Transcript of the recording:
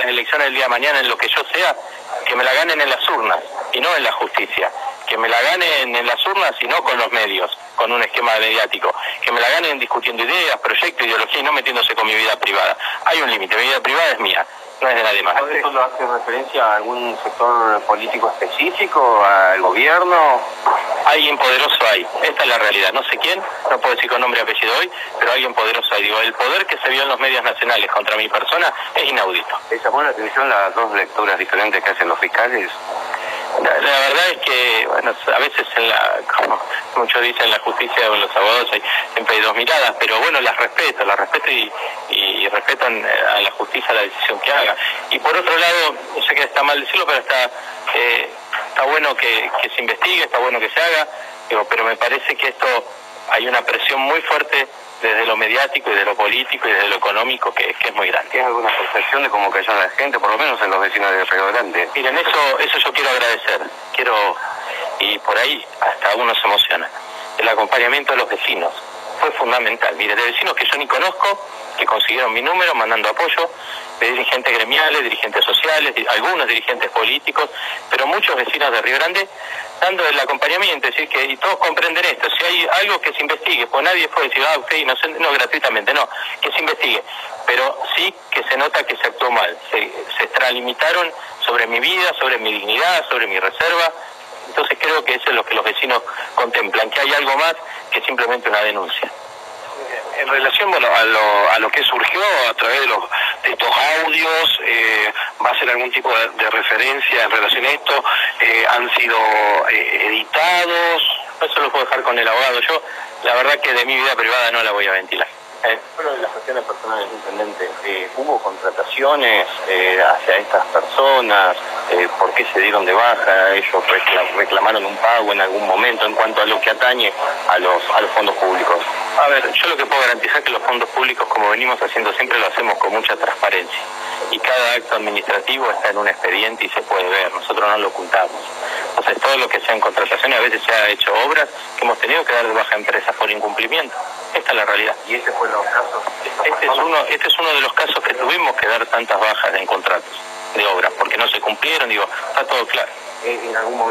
las elecciones del día de mañana en lo que yo sea, que me la ganen en las urnas y no en la justicia. Que me la ganen en las urnas y no con los medios, con un esquema mediático. Que me la ganen discutiendo ideas, proyectos, ideología y no metiéndose con mi vida privada. Hay un límite, mi vida privada es mía, no es de nadie más. ¿Esto lo hace referencia a algún sector político específico, al gobierno? Alguien poderoso hay, esta es la realidad. No sé quién, no puedo decir con nombre y apellido hoy, pero alguien poderoso hay. Digo, el poder que se vio en los medios nacionales contra mi persona es inaudito. ¿Les llamó la atención las dos lecturas diferentes que hacen los fiscales? La verdad es que, bueno, a veces como muchos dicen, en la justicia o en los abogados siempre hay dos miradas, pero bueno, las respeto y respeto a la justicia la decisión que haga. Y por otro lado, yo sé que está mal decirlo, pero está bueno que se investigue, está bueno que se haga, pero me parece que esto hay una presión muy fuerte desde lo mediático y de lo político y desde lo económico que es muy grande. ¿Tienes alguna percepción de cómo cayó la gente, por lo menos en los vecinos de Río Grande? Miren, eso yo quiero agradecer, y por ahí hasta uno se emociona. El acompañamiento de los vecinos fue fundamental. Miren, de vecinos que yo ni conozco, que consiguieron mi número mandando apoyo, de dirigentes gremiales, dirigentes sociales, algunos dirigentes políticos, pero muchos vecinos de Río Grande dando el acompañamiento, es decir, y todos comprenden esto, si hay algo que se investigue, pues nadie puede decir, usted es inocente, no, gratuitamente, no, que se investigue, pero sí que se nota que se actuó mal, se extralimitaron sobre mi vida, sobre mi dignidad, sobre mi reserva, entonces creo que eso es lo que los vecinos contemplan, que hay algo más que simplemente una denuncia. En relación, bueno, a lo que surgió a través de estos audios, ¿va a ser algún tipo de referencia en relación a esto? ¿Han sido editados? Eso lo puedo dejar con el abogado. Yo, la verdad que de mi vida privada no la voy a ventilar. Bueno, de las cuestiones personales, intendente, ¿hubo contrataciones hacia estas personas? ¿Por qué se dieron de baja? ¿Ellos reclamaron un pago en algún momento en cuanto a lo que atañe a los fondos públicos? A ver, yo lo que puedo garantizar es que los fondos públicos, como venimos haciendo siempre, lo hacemos con mucha transparencia. Y cada acto administrativo está en un expediente y se puede ver, nosotros no lo ocultamos. Entonces todo lo que sea en contrataciones, a veces se ha hecho obras que hemos tenido que dar de baja a empresas por incumplimiento. Esta es la realidad. ¿Y ese fue los casos? Este es uno de los casos que tuvimos que dar tantas bajas en contratos de obras, porque no se cumplieron, está todo claro. En algún momento